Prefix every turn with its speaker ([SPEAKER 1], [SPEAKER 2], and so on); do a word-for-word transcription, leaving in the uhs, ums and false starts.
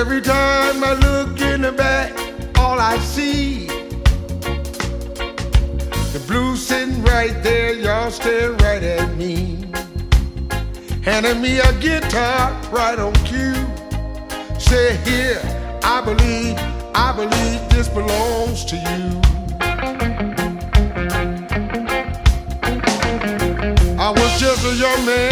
[SPEAKER 1] Every time I look in the back, all I see, the blues sitting right there, y'all staring right at me. Handing me a guitar right on cue. Say here, I believe, I believe this belongs to you. I was just a young man